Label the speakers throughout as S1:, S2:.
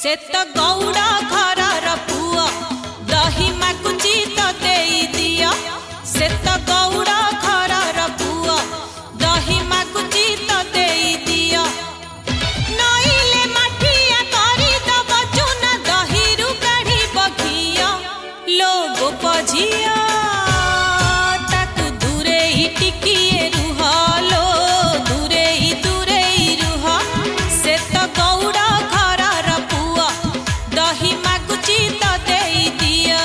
S1: से तो गौड़ा घरर पुआ दही मागुची तो देई दिया। से तो गौड़ा घरर पुआ दही मागुची तो देई दिया। नईले माठिया करी दब चुना दहीरु काढ़ी बघिया। लोग पझिया ताकू दूरे ही टिकिए रुह लो दूरे ही रुह। से तो गौड़ा घरर पुआ दही मागुची तो देई दिया।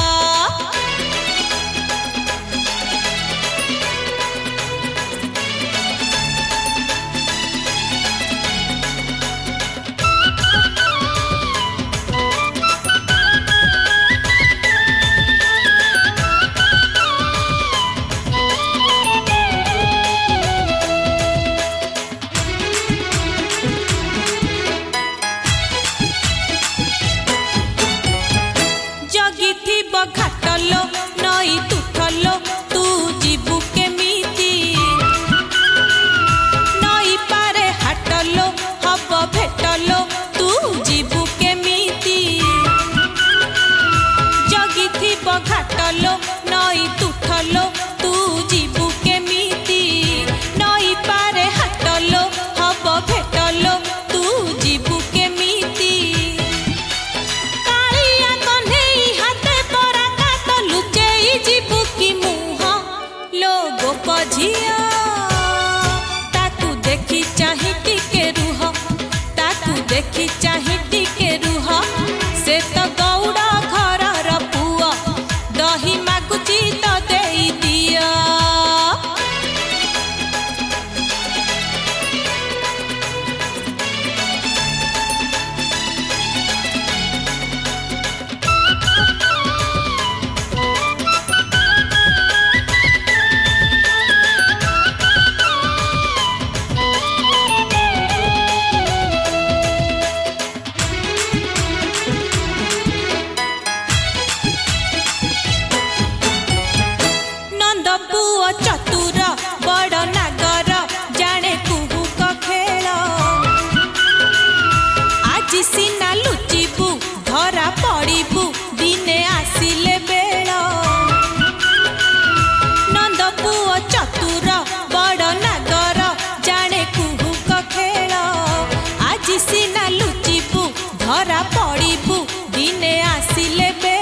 S1: जगिथि बघाटलो नई तुठलो तू जीवु केमिति। नई पारे हाटलो हब भेटलो तू जीवु केमिति। जगिथि बघाटलो नई तुठलो तू जीवु केमिति। नई पारे हाटलो हब भेटलो तू जीवु केमिति। पझिया ताकू देखी चाही टिके रुह ताकू देखी चाही टिके रुह। से तो गौड़ा घरर पुआ दही मागुची तो देई दिया। पुआ चतुर बड़ नागर जाने कुहुक खेल। आज सिना लुचिबू धरा पड़िबू दिने आसिले बेल। नंद पुआ चतुर बड़ नागर जाने कुहुक खेल। आज सिना लुचिबू धरा पड़िबू दिने आसिले बेल।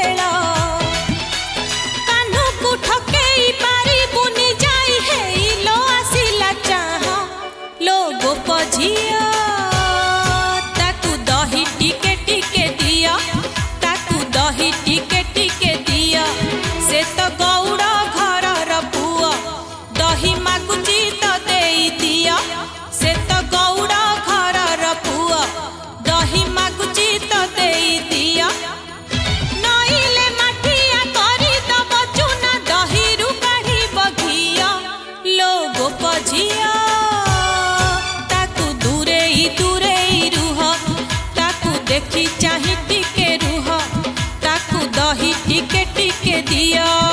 S1: पझिया ताकू दही टिके टिके दिया ताकू दही टिके टिके दिया। से तो गौड़ा घरर पुआ दही मागुची तो देई दिया। से तो गौड़ा घरर पुआ दही मागुची तो देई दिया। नईले माठिया करी दब चुना दहीरु काढ़ी बघिया। लोग पझिया देखी चाही टिके रुह ताकू दही टिके टिके दिया।